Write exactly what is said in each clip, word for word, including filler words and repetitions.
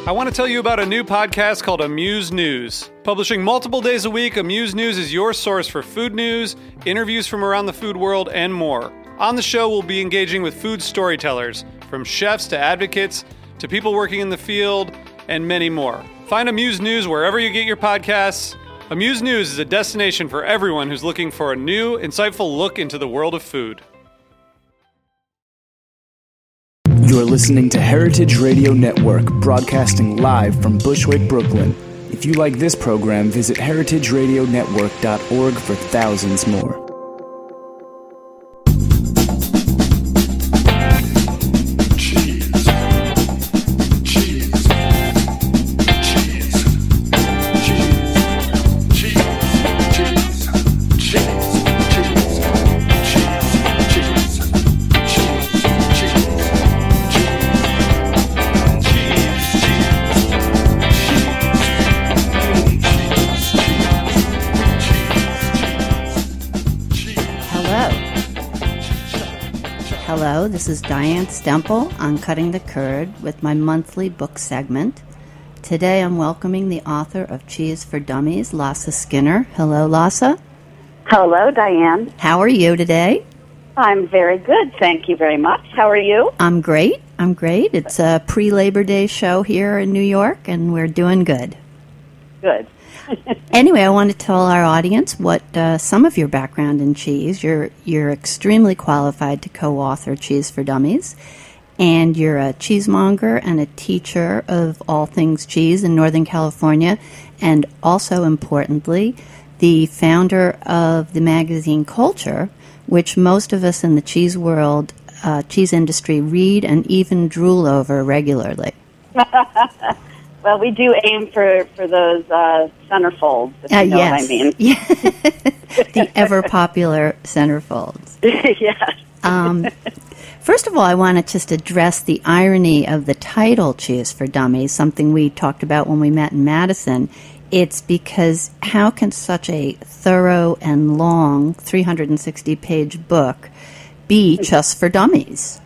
I want to tell you about a new podcast called Amuse News. Publishing multiple days a week, Amuse News is your source for food news, interviews from around the food world, and more. On the show, we'll be engaging with food storytellers, from chefs to advocates to people working in the field, and many more. Find Amuse News wherever you get your podcasts. Amuse News is a destination for everyone who's looking for a new, insightful look into the world of food. You're listening to Heritage Radio Network, broadcasting live from Bushwick, Brooklyn. If you like this program, visit heritage radio network dot org for thousands more. Hello, this is Diane Stemple on Cutting the Curd with my monthly book segment. Today I'm welcoming the author of Cheese for Dummies, Lassa Skinner. Hello, Lassa. Hello, Diane. How are you today? I'm very good, thank you very much. How are you? I'm great. I'm great. It's a pre-Labor Day show here in New York, and we're doing good. Good. Anyway, I want to tell our audience what uh, some of your background in cheese. You're you're extremely qualified to co-author Cheese for Dummies, and you're a cheesemonger and a teacher of all things cheese in Northern California, and also importantly, the founder of the magazine Culture, which most of us in the cheese world, uh, cheese industry, read and even drool over regularly. Well, we do aim for, for those uh, centerfolds, if Uh, you know yes. what I mean. Yeah. The ever-popular centerfolds. Yes. Um, first of all, I want to just address the irony of the title Cheese for Dummies, something we talked about when we met in Madison. It's because how can such a thorough and long three hundred sixty page book be just for dummies?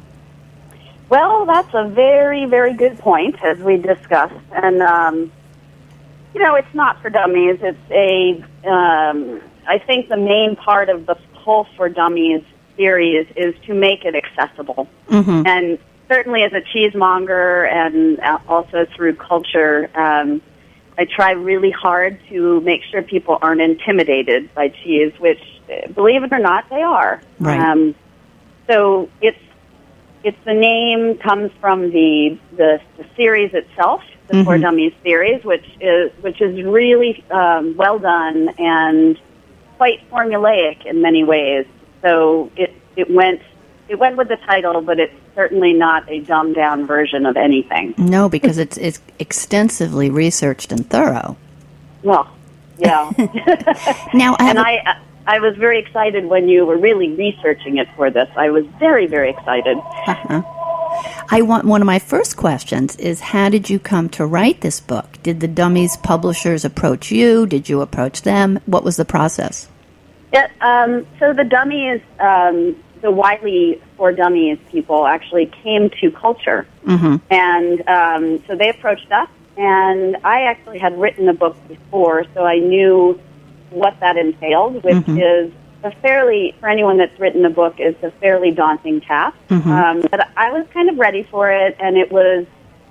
Well, that's a very, very good point, as we discussed. And, um, you know, it's not for dummies. It's a, um, I think the main part of the whole For Dummies series is to make it accessible. Mm-hmm. And certainly as a cheesemonger and also through Culture, um, I try really hard to make sure people aren't intimidated by cheese, which, believe it or not, they are. Right. Um, so it's, It's the name comes from the the, the series itself, the Mm-hmm. For Dummies series, which is which is really um, well done and quite formulaic in many ways. So it it went it went with the title, but it's certainly not a dumbed down version of anything. No, because it's it's extensively researched and thorough. Well, yeah. Now, I have and a- I. I was very excited when you were really researching it for this. I was very, very excited. Uh-huh. I want one of my first questions is, how did you come to write this book? Did the Dummies publishers approach you? Did you approach them? What was the process? Yeah, um, so the Dummies, um, the Wiley For Dummies people actually came to Culture. Mm-hmm. And um, so they approached us, and I actually had written a book before, so I knew what that entailed, which Mm-hmm. is a fairly, for anyone that's written a book, is a fairly daunting task. Mm-hmm. Um, but I was kind of ready for it, and it was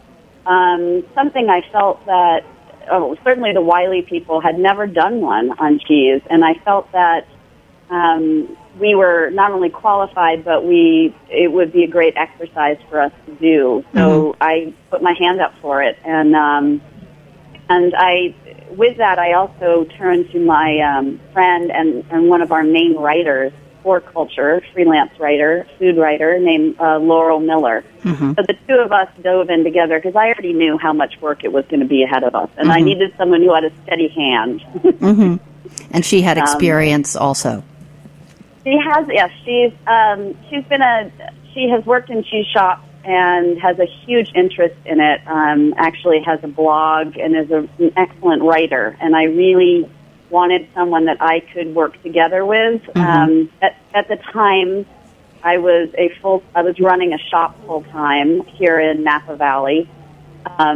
um, something I felt that, oh, certainly the Wiley people had never done one on cheese, and I felt that um, we were not only qualified, but we it would be a great exercise for us to do. So Mm-hmm. I put my hand up for it, and um, and I. With that, I also turned to my um, friend and, and one of our main writers for Culture, freelance writer, food writer, named uh, Laurel Miller. Mm-hmm. So the two of us dove in together because I already knew how much work it was going to be ahead of us, and Mm-hmm. I needed someone who had a steady hand. Mm-hmm. And she had Um, experience also. She has, yes, she's um, she's been a she has worked in cheese shops and has a huge interest in it, um, actually has a blog and is a, an excellent writer. And I really wanted someone that I could work together with. Mm-hmm. Um, at, at the time, I was a full, I was running a shop full time here in Napa Valley. Um,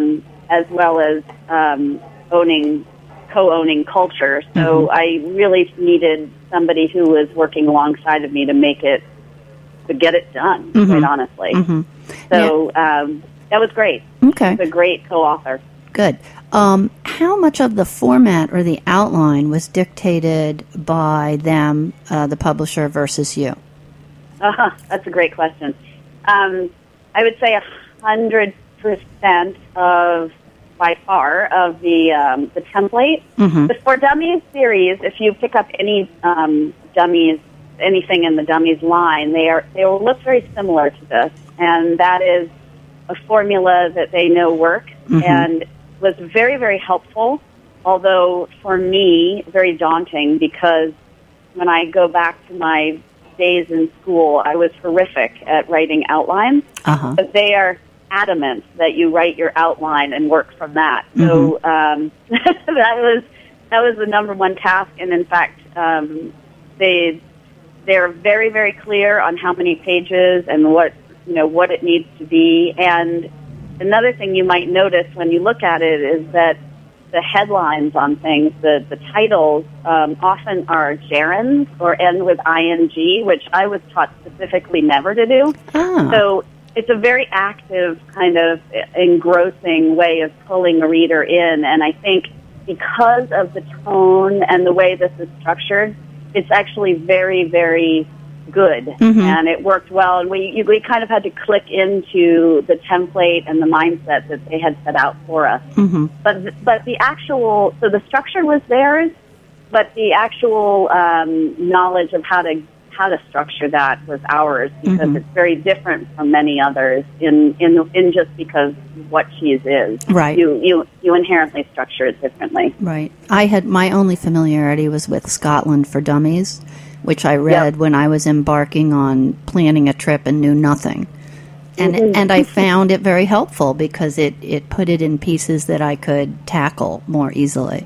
as well as um, owning, co-owning culture. So mm-hmm. I really needed somebody who was working alongside of me to make it, to get it done, mm-hmm. quite honestly. Mm-hmm. So yeah. um, that was great. Okay. It was a great co-author. Good. Um, how much of the format or the outline was dictated by them, uh, the publisher, versus you? Uh-huh. That's a great question. Um, I would say a hundred percent of, by far, of the um, the template. Mm-hmm. The For Dummies series, if you pick up any um, Dummies, anything in the Dummies line, they are they will look very similar to this, and that is a formula that they know works mm-hmm. and was very, very helpful, although for me, very daunting, because when I go back to my days in school, I was horrific at writing outlines, uh-huh. but they are adamant that you write your outline and work from that. Mm-hmm. So um, that was that was the number one task, and in fact, um, they they're very, very clear on how many pages and what you know what it needs to be. And another thing you might notice when you look at it is that the headlines on things, the, the titles, um, often are gerunds or end with ing, which I was taught specifically never to do. Oh. So it's a very active, kind of engrossing way of pulling a reader in. And I think because of the tone and the way this is structured, it's actually very, very good, mm-hmm. and it worked well. And we we kind of had to click into the template and the mindset that they had set out for us. Mm-hmm. But but the actual so the structure was theirs, but the actual um, knowledge of how to how to structure that was ours, because mm-hmm. it's very different from many others in in in just because what cheese is. Right. You you you inherently structure it differently. Right. I had my only familiarity was with Scotland for Dummies, which I read yep. when I was embarking on planning a trip and knew nothing. And mm-hmm. and I found it very helpful because it, it put it in pieces that I could tackle more easily.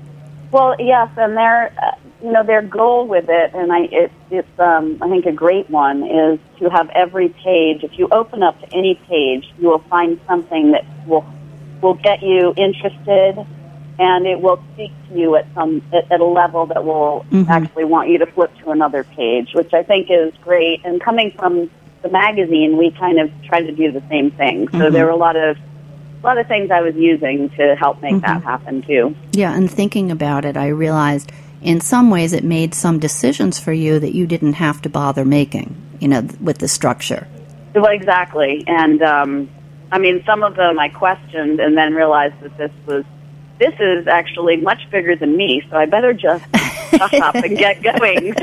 Well, yes, and their uh, you know their goal with it, and I it, it's um, I think a great one, is to have every page. If you open up to any page, you will find something that will will get you interested. And it will speak to you at some at, at a level that will mm-hmm. actually want you to flip to another page, which I think is great. And coming from the magazine, we kind of tried to do the same thing. So mm-hmm. there were a lot of a lot of things I was using to help make mm-hmm. that happen too. Yeah, and thinking about it, I realized in some ways it made some decisions for you that you didn't have to bother making, you know, with the structure. Well, exactly. And um, I mean, some of them I questioned and then realized that this was. This is actually much bigger than me, so I better just shut up and get going.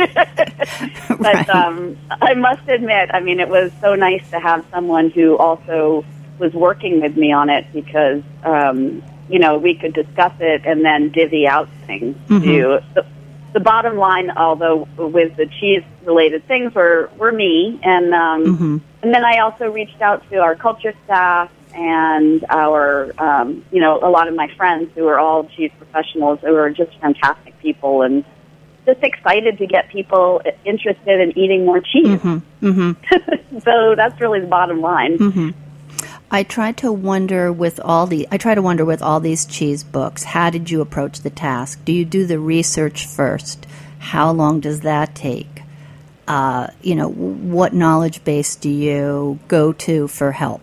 But right. um, I must admit, I mean, it was so nice to have someone who also was working with me on it, because, um, you know, we could discuss it and then divvy out things. Mm-hmm. To the, the bottom line, although with the cheese-related things, were, were me. And, um, mm-hmm. and then I also reached out to our culture staff, and our, um, you know, a lot of my friends who are all cheese professionals, who are just fantastic people, and just excited to get people interested in eating more cheese. Mm-hmm. Mm-hmm. So that's really the bottom line. Mm-hmm. I try to wonder with all the, I try to wonder with all these cheese books, how did you approach the task? Do you do the research first? How long does that take? Uh, you know, what knowledge base do you go to for help?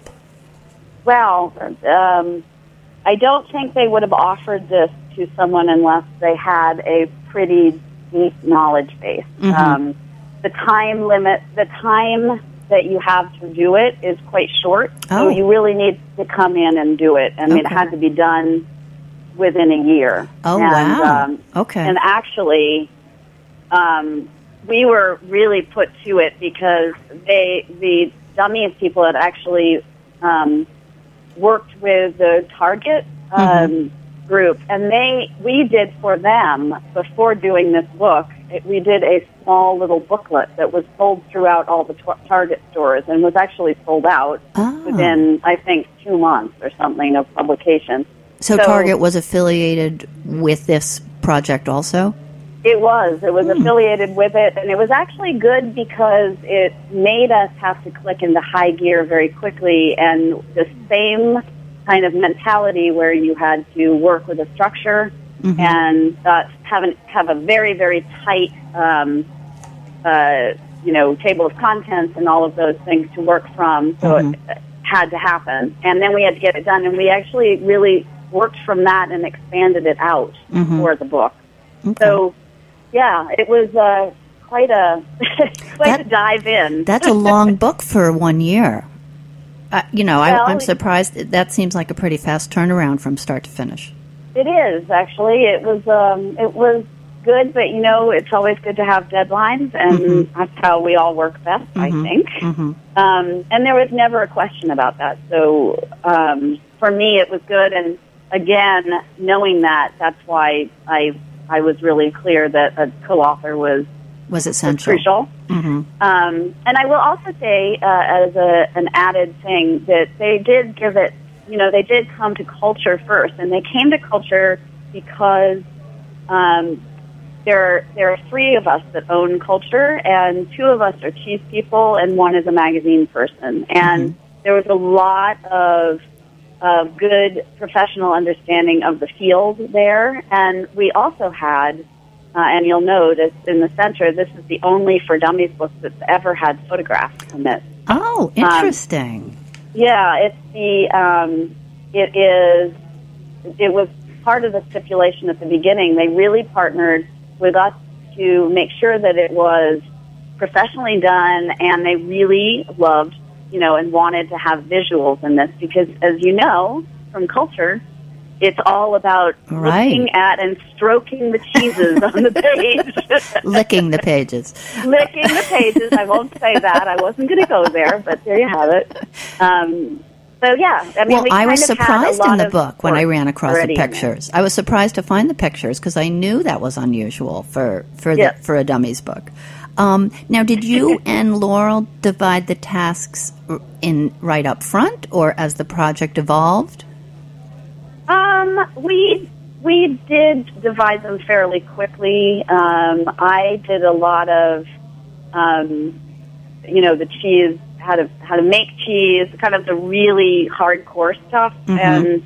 Well, um, I don't think they would have offered this to someone unless they had a pretty deep knowledge base. Mm-hmm. Um, the time limit, the time that you have to do it is quite short, oh. so you really need to come in and do it. I mean, okay. it had to be done within a year. Oh, and, wow. Um, okay. And actually, um, we were really put to it because they, the Dummies people had actually... Um, worked with the Target um, mm-hmm. group, and they we did for them, before doing this book, it, we did a small little booklet that was sold throughout all the tar- Target stores and was actually sold out oh. within, I think, two months or something of publication. So, so Target was affiliated with this project also? It was. It was mm. affiliated with it, and it was actually good because it made us have to click into high gear very quickly, and the same kind of mentality where you had to work with a structure mm-hmm. and uh, have, an, have a very, very tight, um, uh, you know, table of contents and all of those things to work from. So mm-hmm. it had to happen. And then we had to get it done. And we actually really worked from that and expanded it out mm-hmm. for the book. Okay. So, yeah, it was uh, quite a quite that, a dive in. That's a long book for one year. Uh, you know, well, I, I'm surprised. That seems like a pretty fast turnaround from start to finish. It is, actually. It was um, it was good, but, you know, it's always good to have deadlines, and mm-hmm. that's how we all work best, mm-hmm. I think. Mm-hmm. Um, and there was never a question about that. So um, for me, it was good, and again, knowing that, that's why I I was really clear that a co-author was was essential, was crucial. Mm-hmm. Um, and I will also say, uh, as a, an added thing, that they did give it. You know, they did come to culture first, and they came to culture because um, there there are three of us that own culture, and two of us are cheese people, and one is a magazine person, and mm-hmm. there was a lot of of good professional understanding of the field there. And we also had, uh, and you'll notice in the center, this is the only For Dummies book that's ever had photographs in it. Oh, interesting. Um, yeah, it's the, um, it is, it was part of the stipulation at the beginning. They really partnered with us to make sure that it was professionally done, and they really loved you know, and wanted to have visuals in this because, as you know, from culture, it's all about right. looking at and stroking the cheeses on the page. Licking the pages. Licking the pages. I won't say that. I wasn't going to go there, but there you have it. Um, so, yeah. I mean, well, we I was surprised in the book when I ran across the in pictures. I was surprised to find the pictures because I knew that was unusual for, for, yes. the, for a Dummies book. Um, now, did you and Laurel divide the tasks in right up front, or as the project evolved? Um, we we did divide them fairly quickly. Um, I did a lot of, um, you know, the cheese, how to how to make cheese, kind of the really hardcore stuff, mm-hmm. and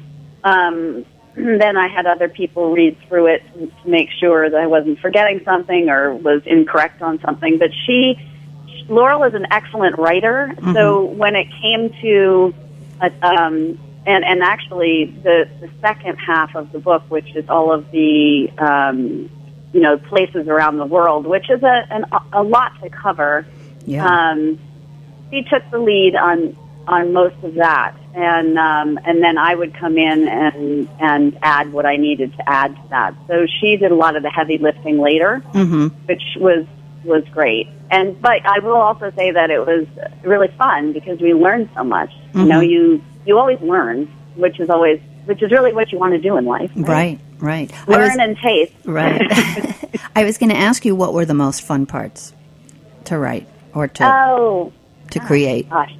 um, then I had other people read through it to make sure that I wasn't forgetting something or was incorrect on something. But she, Laurel is an excellent writer, mm-hmm. so when it came to, uh, um, and, and actually the, the second half of the book, which is all of the, um, you know, places around the world, which is a, an, a lot to cover, yeah. um, she took the lead on on most of that, and um, and then I would come in and and add what I needed to add to that. So she did a lot of the heavy lifting later, mm-hmm. which was was great. And but I will also say that it was really fun because we learned so much. Mm-hmm. You know, you you always learn, which is always which is really what you want to do in life. Right, right. right. Learn was, and taste. Right. I was going to ask you what were the most fun parts to write or to oh, to create. Gosh.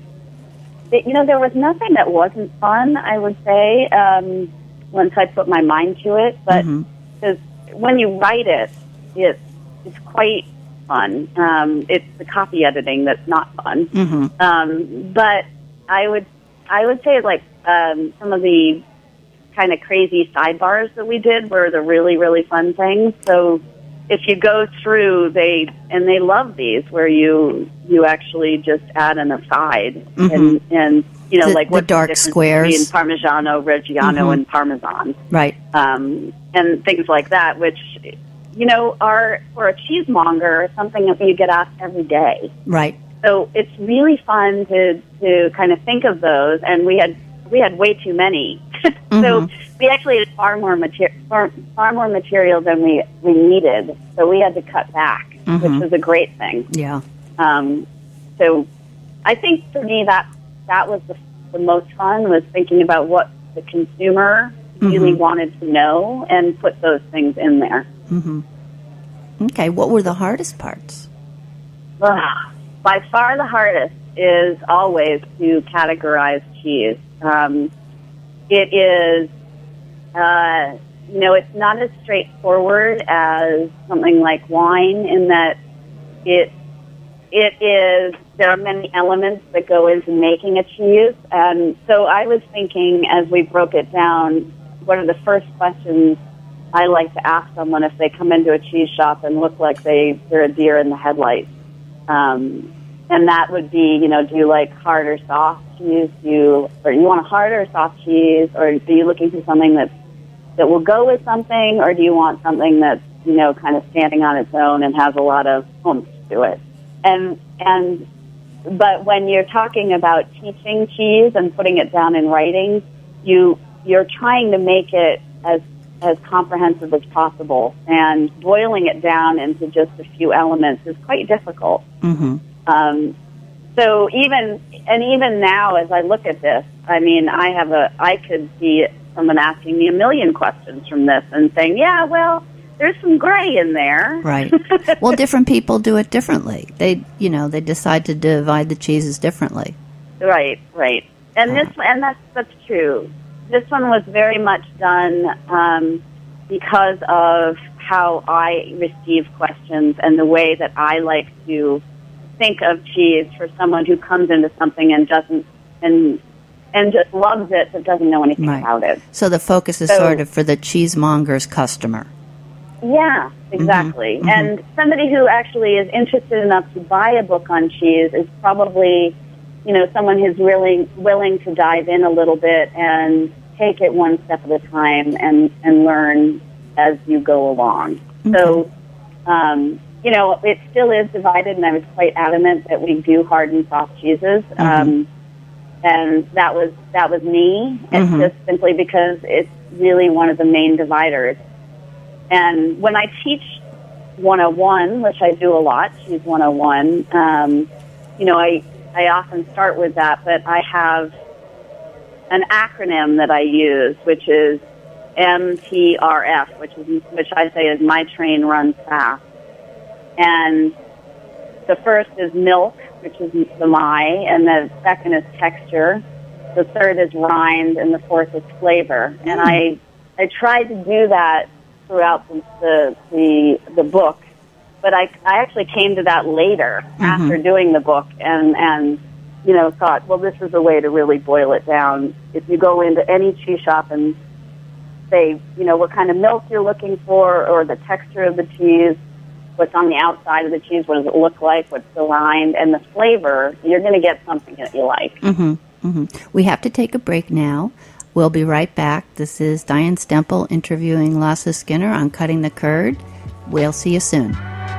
You know, there was nothing that wasn't fun, I would say, um, once I put my mind to it. But mm-hmm. when you write it, it, it's quite fun. Um, it's the copy editing that's not fun. Mm-hmm. Um, but I would I would say, like, um, some of the kind of crazy sidebars that we did were the really, really fun things. So if you go through, they and they love these where you you actually just add an aside mm-hmm. and and you know the, like what the dark the squares between Parmigiano Reggiano mm-hmm. and Parmesan, right? Um, and things like that, which you know are for a cheesemonger something that you get asked every day, right? So it's really fun to to kind of think of those, and we had we had way too many. Mm-hmm. So we actually had far more material, far, far more material than we, we needed. So we had to cut back, mm-hmm. which was a great thing. Yeah. Um, so I think for me that that was the, the most fun was thinking about what the consumer mm-hmm. really wanted to know and put those things in there. Mm-hmm. Okay. What were the hardest parts? Ugh, by far the hardest is always to categorize cheese. Um, It is, uh, you know, it's not as straightforward as something like wine in that it it is there are many elements that go into making a cheese. And so I was thinking, as we broke it down, what are the first questions I like to ask someone if they come into a cheese shop and look like they, they're a deer in the headlights. Um, and that would be, you know, do you like hard or soft cheese? Do you, or you want a hard or soft cheese? Or are you looking for something that's, that will go with something? Or do you want something that's, you know, kind of standing on its own and has a lot of oomph to it? And, and, but when you're talking about teaching cheese and putting it down in writing, you, you're trying to make it as as comprehensive as possible, and boiling it down into just a few elements is quite difficult. Mm-hmm. Um, so even, and even now as I look at this, I mean, I have a, I could see someone asking me a million questions from this and saying, yeah, well, there's some gray in there. Right. Well, different people do it differently. They, you know, they decide to divide the cheeses differently. Right, right. And Uh. this, and that's, that's true. This one was very much done um, because of how I receive questions and the way that I like to think of cheese for someone who comes into something and doesn't and and just loves it but doesn't know anything Right. about it. So the focus is So- sort of for the cheesemonger's customer. Yeah, exactly. Mm-hmm. And somebody who actually is interested enough to buy a book on cheese is probably, you know, someone who's really willing to dive in a little bit and take it one step at a time and, and learn as you go along. Okay. So, um, you know, it still is divided, and I was quite adamant that we do hard and soft cheeses. Mm-hmm. Um, and that was that was me. It's Mhm. just simply because it's really one of the main dividers. And when I teach one oh one, which I do a lot, Cheese one oh one, um, you know, I, I often start with that, but I have an acronym that I use, which is M T R F, which is which I say is My Train Runs Fast. And the first is milk, which is the my, and the second is texture. The third is rind, and the fourth is flavor. Mm. And I I tried to do that throughout the the the, the book, but I I actually came to that later mm-hmm. after doing the book, and and you know thought, well, this is a way to really boil it down. If you go into any cheese shop and say, you know, what kind of milk you're looking for, or the texture of the cheese, what's on the outside of the cheese, what does it look like, what's the rind, and the flavor, you're going to get something that you like. Mm-hmm, mm-hmm. We have to take a break now. We'll be right back. This is Diane Stemple interviewing Lasse Skinner on Cutting the Curd. We'll see you soon.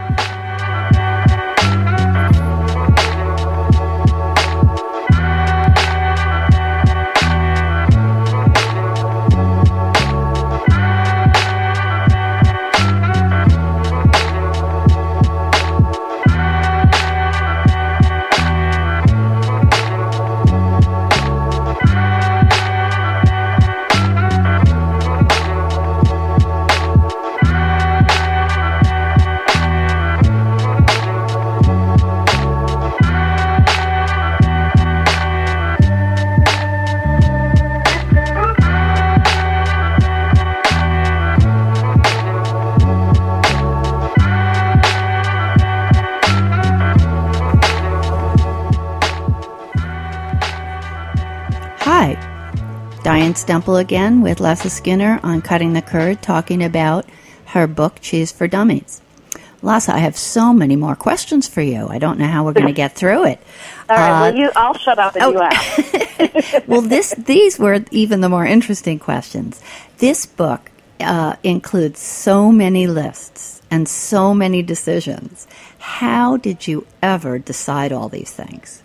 Diane Stemple again with Lasse Skinner on Cutting the Curd, talking about her book, Cheese for Dummies. Lasse, I have so many more questions for you. I don't know how we're going to get through it. All right, uh, well, you, I'll shut up and oh. you ask. Well, this, these were even the more interesting questions. This book uh, includes so many lists and so many decisions. How did you ever decide all these things?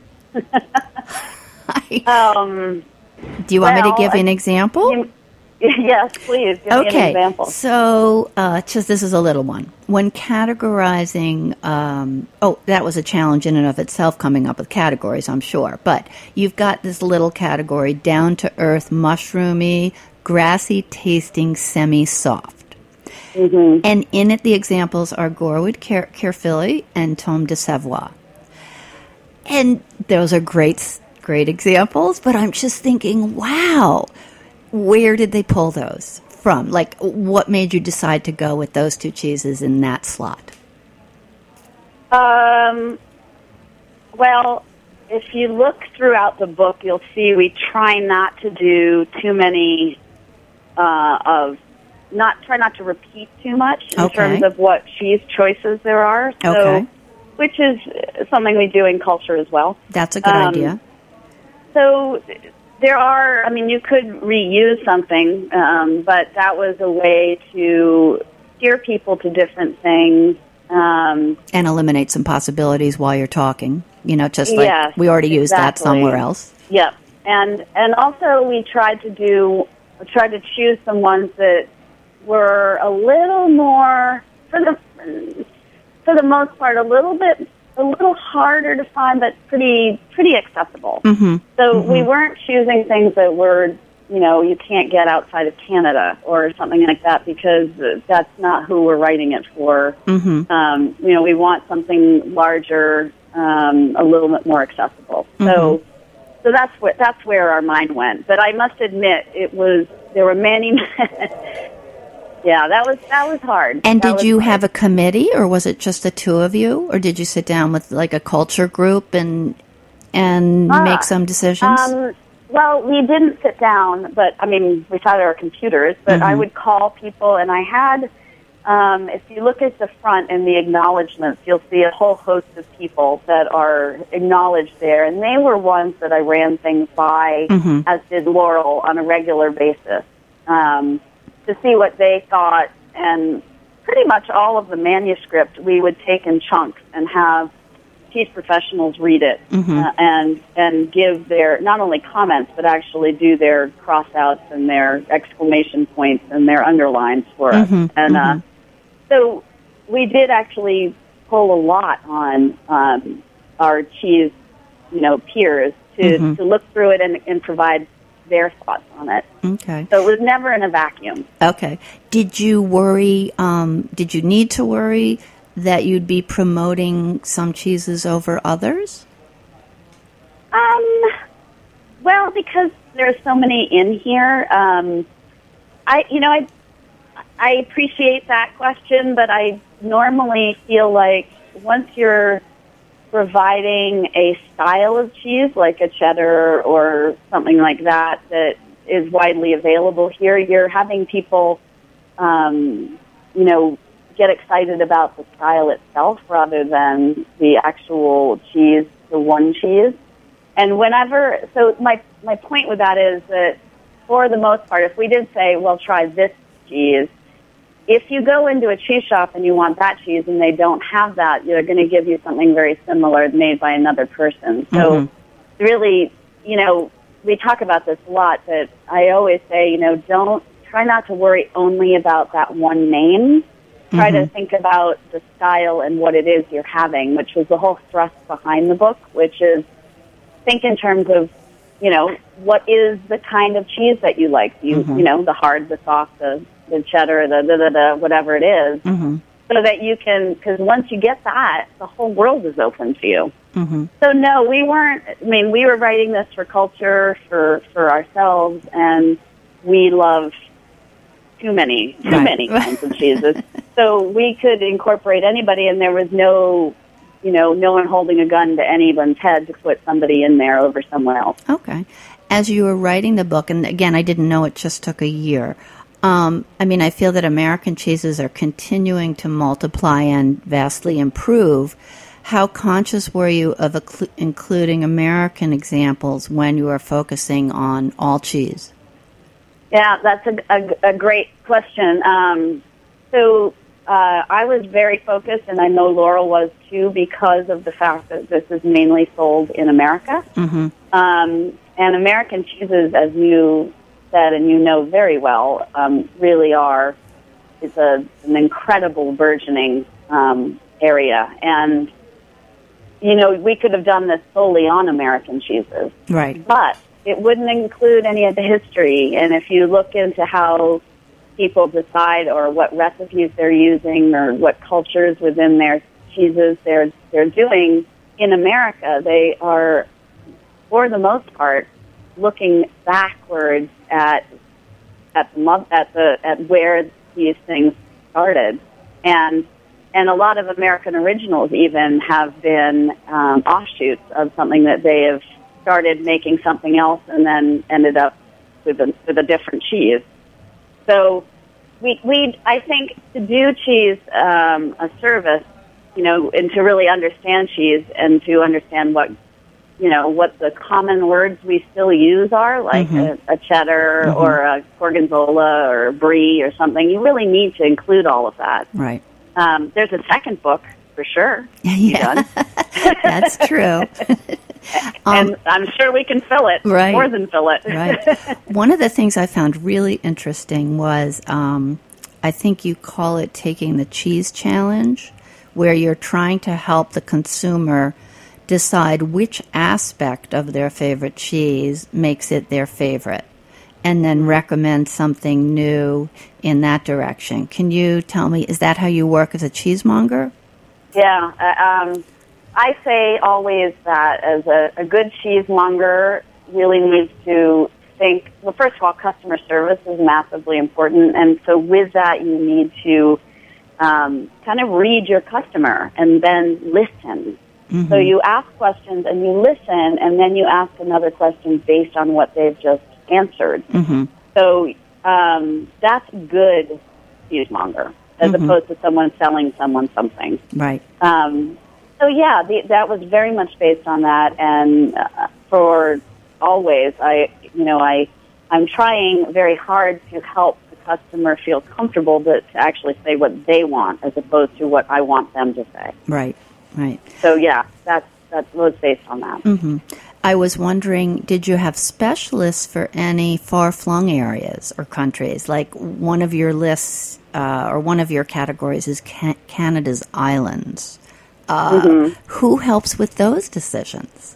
I, um... Do you want well, me to give you an example? You, yes, please. Give okay. me an example. So, uh, just this is a little one. When categorizing, um, oh, that was a challenge in and of itself, coming up with categories, I'm sure. But you've got this little category, down-to-earth, mushroomy, grassy-tasting, semi-soft. Mm-hmm. And in it, the examples are Gorewood Caerphilly and Tome de Savoie. And those are great Great examples, but I'm just thinking, wow, where did they pull those from? Like, what made you decide to go with those two cheeses in that slot? Um, Well, if you look throughout the book, you'll see we try not to do too many uh, of, not try not to repeat too much in Okay. terms of what cheese choices there are. So, Okay. which is something we do in culture as well. That's a good Um, idea. So there are, I mean, you could reuse something, um, but that was a way to steer people to different things. Um, And eliminate some possibilities while you're talking. You know, just like Yes, we already used that exactly. somewhere else. Yep, and and also we tried to do tried to choose some ones that were a little more, for the for the most part, a little bit a little harder to find, but pretty pretty accessible. Mm-hmm. So we weren't choosing things that were, you know, you can't get outside of Canada or something like that, because that's not who we're writing it for. Mm-hmm. Um, you know, we want something larger, um, a little bit more accessible. So, so that's where that's where our mind went. But I must admit, it was there were many. Yeah, that was that was hard. And That did was you hard. have a committee, or was it just the two of you, or did you sit down with like a culture group and and Ah, make some decisions? Um, well, we didn't sit down, but I mean, we sat at our computers. But I would call people, and I had. Um, if you look at the front in the acknowledgments, you'll see a whole host of people that are acknowledged there, and they were ones that I ran things by, as did Laurel, on a regular basis, um, to see what they thought. And pretty much all of the manuscript we would take in chunks and have cheese professionals read it uh, and and give their not only comments but actually do their cross-outs and their exclamation points and their underlines for us. And uh, so we did actually pull a lot on um, our cheese, you know, peers to, to look through it and, and provide their thoughts on it. Okay. So it was never in a vacuum. Okay. Did you worry, um, did you need to worry that you'd be promoting some cheeses over others? Um, well, because there's so many in here, um, I, you know, I, I appreciate that question, but I normally feel like once you're providing a style of cheese, like a cheddar or something like that, that is widely available here, you're having people, um, you know, get excited about the style itself rather than the actual cheese, the one cheese. And whenever, so my, my point with that is that for the most part, if we did say, well, try this cheese, if you go into a cheese shop and you want that cheese and they don't have that, they're going to give you something very similar made by another person. So Mm-hmm. really, you know, we talk about this a lot, but I always say, you know, don't, try not to worry only about that one name. Try to think about the style and what it is you're having, which was the whole thrust behind the book, which is think in terms of, you know, what is the kind of cheese that you like? You, you know, the hard, the soft, the, the cheddar, the, the, the, the whatever it is, Mm-hmm. so that you can, because once you get that, the whole world is open to you. Mm-hmm. So no, we weren't, I mean, we were writing this for culture, for, for ourselves, and we love too many, too Right. many kinds of cheeses. So we could incorporate anybody, and there was no, you know, no one holding a gun to anyone's head to put somebody in there over someone else. Okay. As you were writing the book, and again, I didn't know it just took a year. Um, I mean, I feel that American cheeses are continuing to multiply and vastly improve. How conscious were you of occlu- including American examples when you were focusing on all cheese? Yeah, that's a, a, a great question. Um, so uh, I was very focused, and I know Laurel was too, because of the fact that this is mainly sold in America. Mm-hmm. Um, and American cheeses, as you said and you know very well, um, really are it's a, an incredible burgeoning um, area. And, you know, we could have done this solely on American cheeses. Right. But it wouldn't include any of the history. And if you look into how people decide or what recipes they're using or what cultures within their cheeses they're they're doing in America, they are, for the most part, looking backwards at at the mo- at the at where these things started. And and a lot of American originals even have been um, offshoots of something that they have started making something else and then ended up with a, with a different cheese. So we, we, I think to do cheese um, a service, you know, and to really understand cheese and to understand what, you know, what the common words we still use are, like mm-hmm. a, a cheddar mm-hmm. or a gorgonzola or a brie or something, you really need to include all of that. Right. Um, there's a second book, for sure. Yeah, that's true. and um, I'm sure we can fill it, right. more than fill it. Right. One of the things I found really interesting was, um, I think you call it taking the cheese challenge, where you're trying to help the consumer decide which aspect of their favorite cheese makes it their favorite, and then recommend something new in that direction. Can you tell me, is that how you work as a cheesemonger? Yeah. Uh, um, I say always that as a, a good cheesemonger really needs to think, well, first of all, customer service is massively important, and so with that you need to um, kind of read your customer and then listen. Mm-hmm. So you ask questions and you listen, and then you ask another question based on what they've just answered. Mm-hmm. So um, that's good cheesemonger, as mm-hmm. opposed to someone selling someone something. Right. Um, so yeah, the, that was very much based on that, and uh, for always, I, you know, I, I'm trying very hard to help the customer feel comfortable to, to actually say what they want, as opposed to what I want them to say. Right. Right. So yeah, that's that was based on that. Mm-hmm. I was wondering, did you have specialists for any far-flung areas or countries? Like one of your lists uh, or one of your categories is ca- Canada's islands. Uh, mm-hmm. Who helps with those decisions?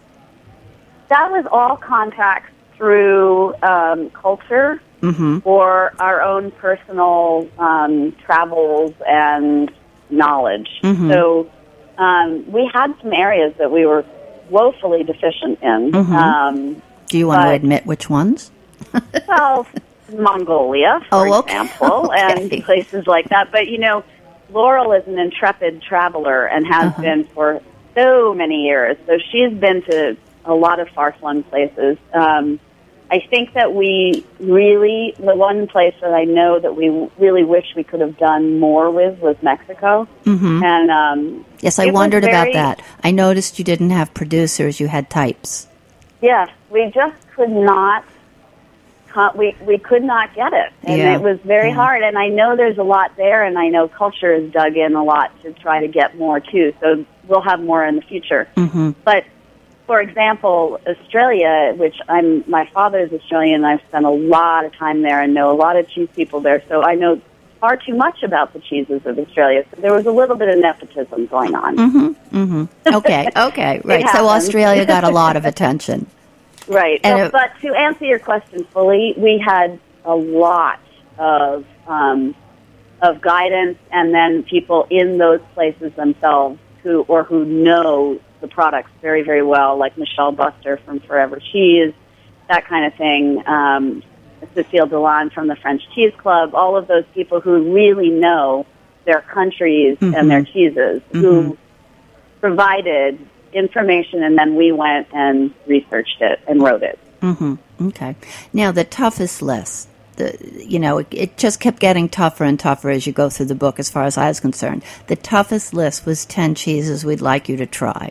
That was all contacts through um, culture mm-hmm. or our own personal um, travels and knowledge. Mm-hmm. So um, we had some areas that we were woefully deficient in. Mm-hmm. Um, Do you want but, to admit which ones? well, Mongolia, for oh, okay. example, okay. and places like that. But, you know, Laurel is an intrepid traveler and has uh-huh. been for so many years. So she's been to a lot of far-flung places. Um, I think that we really, the one place that I know that we really wish we could have done more with was Mexico. Mm-hmm. And um, yes, I wondered very, about that. I noticed you didn't have producers; you had types. Yes, we just could not. We we could not get it, and yeah. it was very yeah. hard. And I know there's a lot there, and I know culture is dug in a lot to try to get more too. So we'll have more in the future. Mm-hmm. But for example, Australia, which I'm, my father is Australian, and I've spent a lot of time there and know a lot of cheese people there, so I know far too much about the cheeses of Australia. So there was a little bit of nepotism going on. Mm-hmm, mm-hmm. Okay, okay, right. So Australia got a lot of attention. Right. And so, it, but to answer your question fully, we had a lot of um, of guidance, and then people in those places themselves who or who know the products very, very well, like Michelle Buster from Forever Cheese, that kind of thing, um, Cécile Delanne from the French Cheese Club, all of those people who really know their countries mm-hmm. and their cheeses, mm-hmm. who provided information, and then we went and researched it and wrote it. Mm-hmm. Okay. Now, the toughest list, the, you know, it, it just kept getting tougher and tougher as you go through the book, as far as I was concerned. The toughest list was ten cheeses we'd like you to try.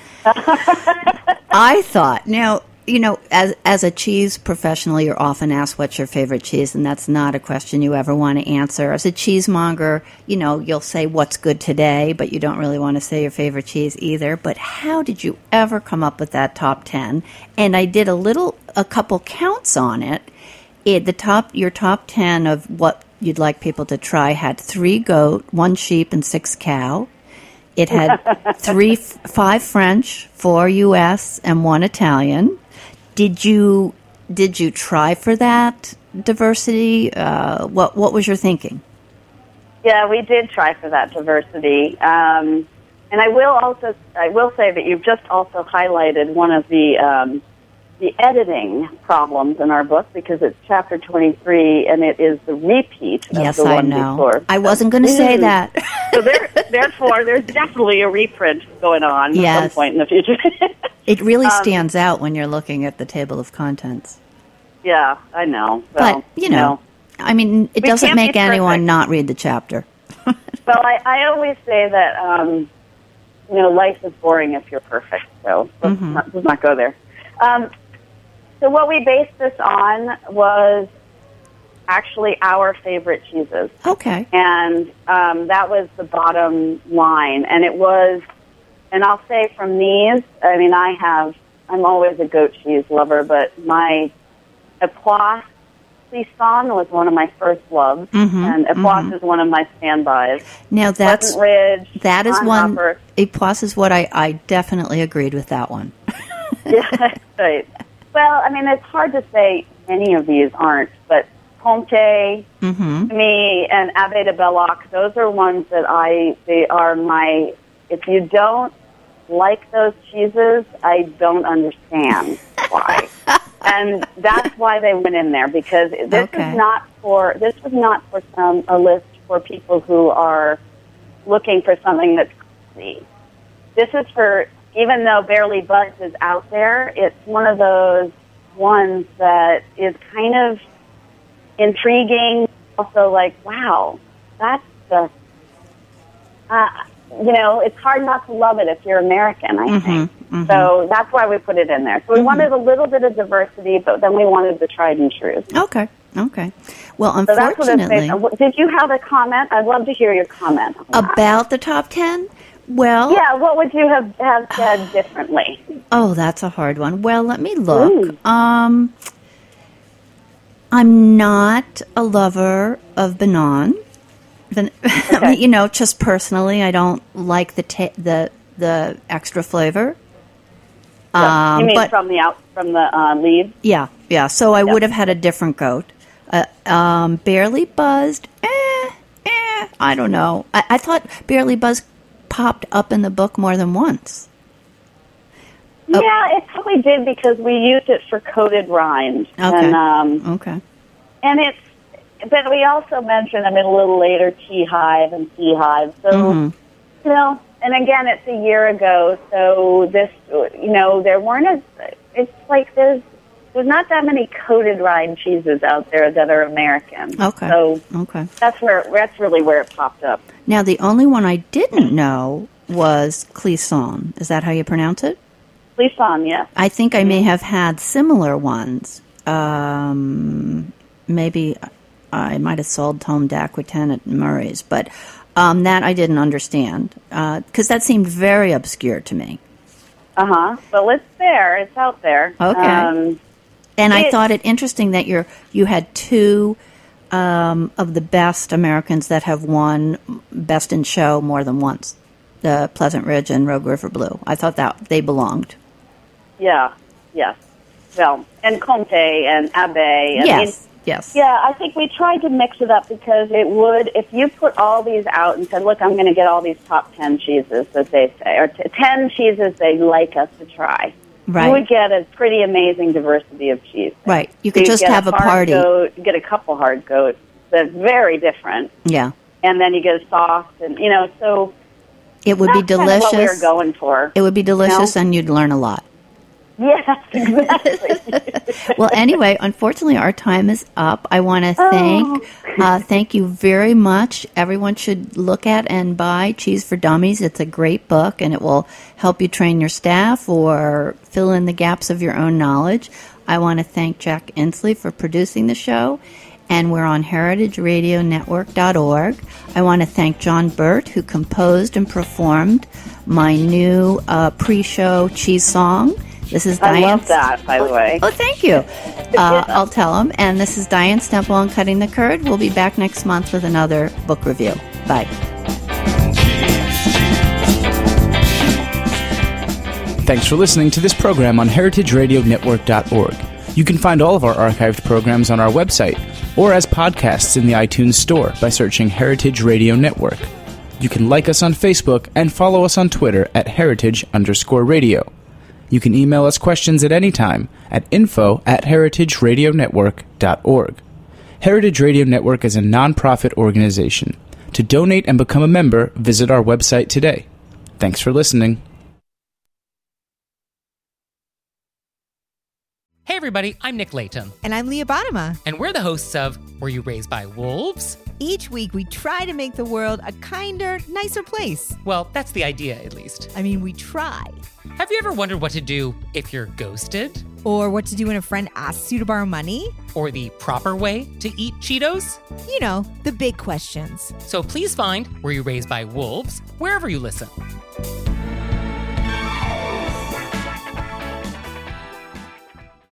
I thought, now, you know, as as a cheese professional, you're often asked what's your favorite cheese, and that's not a question you ever want to answer. As a cheesemonger, you know, you'll say what's good today, but you don't really want to say your favorite cheese either. But how did you ever come up with that top ten? And I did a little, a couple counts on it. It the top, your top ten of what you'd like people to try had three goat, one sheep, and six cow. It had three, five French, four U S, and one Italian. Did you did you try for that diversity? Uh, what what was your thinking? Yeah, we did try for that diversity, um, and I will also I will say that you've just also highlighted one of the um, the editing problems in our book, because it's chapter twenty-three and it is the repeat of yes, the one I know. before. I wasn't going to say that. So there, therefore, there's definitely a reprint going on Yes. at some point in the future. It really Um, stands out when you're looking at the table of contents. Yeah, I know. Well, But, you know, I mean, it We doesn't can't be make anyone perfect. not read the chapter. Well, I, I always say that, um, you know, life is boring if you're perfect. So let's, Mhm. not, let's not go there. Um, so what we based this on was actually our favorite cheeses. Okay. And um, that was the bottom line. And it was, and I'll say from these, I mean, I have, I'm always a goat cheese lover, but my Epoisse Clisson was one of my first loves. Mhm, And Epoisse mhm. is one of my standbys. Now, that's Pleasant Ridge, that is one. Fraunhofer. Epoisse is what I, I definitely agreed with that one. Yeah, right. Well, I mean, it's hard to say any of these aren't, but Comte, Mm-hmm. to me, and Abbaye de Belloc, those are ones that I, they are my, if you don't like those cheeses, I don't understand why. And that's why they went in there, because this Okay. is not for, this was not for some, a list for people who are looking for something that's crazy. This is for, even though Barely Buzzed is out there, it's one of those ones that is kind of intriguing, also like, wow, that's the, uh, you know, it's hard not to love it if you're American, I Mhm, think. mhm. So that's why we put it in there. So we Mhm. wanted a little bit of diversity, but then we wanted the tried and true. Okay. Okay. Well, So that's what it's unfortunately, based on. Did you have a comment? I'd love to hear your comment on that. about the top ten, well, Yeah, what would you have, have said differently? oh, that's a hard one. Well, let me look. Ooh. Um, I'm not a lover of Banon. Ban- I Okay. mean, you know, just personally, I don't like the ta- the the extra flavor. Um, you mean but from the out from the uh, leaves? yeah, yeah. So I Yeah. would have had a different goat. Uh, um, Barely Buzzed. Eh, eh. I don't know. I, I thought Barely Buzzed popped up in the book more than once. Oh. Yeah, it probably did because we used it for coated rind. Okay. And, um, Okay. and it's, but we also mentioned, I mean, a little later, Tea Hive and Tea Hive. So, Mhm. you know, and again, it's a year ago, so this, you know, there weren't as, it's like there's, there's not that many coated rind cheeses out there that are American. Okay. So Okay. that's where, that's really where it popped up. Now, the only one I didn't know was Clisson. Is that how you pronounce it? Clisson, yes. I think I may have had similar ones. Um, maybe I might have sold Tome d'Aquitaine at Murray's, but um, that I didn't understand because that seemed very obscure to me. Uh-huh. Well, it's there. It's out there. Okay. Um, And I It- thought it interesting that you're you had two um, of the best Americans that have won Best in Show more than once, the Pleasant Ridge and Rogue River Blue. I thought that they belonged. yeah, yes. Well, and Comte and Abbaye. I yes, mean, yes. yeah, I think we tried to mix it up because it would, if you put all these out and said, look, I'm going to get all these top ten cheeses that they say, or t- ten cheeses they'd like us to try. Right. You would get a pretty amazing diversity of cheese. Right. You So could you'd just get have a hard party. Goat, you get a couple hard goats that's very different. Yeah. And then you get a soft, and, you know, so It would be that's kind of what we were delicious. going for. It would be delicious, No? and you'd learn a lot. Yes, exactly. Well, anyway, unfortunately, our time is up. I want to thank, uh, thank you very much. Everyone should look at and buy Cheese for Dummies. It's a great book, and it will help you train your staff or fill in the gaps of your own knowledge. I want to thank Jack Inslee for producing the show, and we're on heritage radio network dot org. I want to thank John Burt, who composed and performed my new uh, pre-show cheese song. This is I Diane. love that, by the way. Oh, thank you. Uh, I'll tell him. And this is Diane Stemple on Cutting the Curd. We'll be back next month with another book review. Bye. Thanks for listening to this program on heritage radio network dot org. You can find all of our archived programs on our website or as podcasts in the iTunes Store by searching Heritage Radio Network. You can like us on Facebook and follow us on Twitter at heritage underscore radio. You can email us questions at any time at info at heritage radio network dot org. Heritage Radio Network is a non-profit organization. To donate and become a member, visit our website today. Thanks for listening. Hey everybody, I'm Nick Latham. And I'm Leah Bottima. And we're the hosts of Were You Raised by Wolves? Each week we try to make the world a kinder, nicer place. Well, that's the idea, at least. I mean, we try. Have you ever wondered what to do if you're ghosted? Or what to do when a friend asks you to borrow money? Or the proper way to eat Cheetos? You know, the big questions. So please find Were You Raised by Wolves wherever you listen.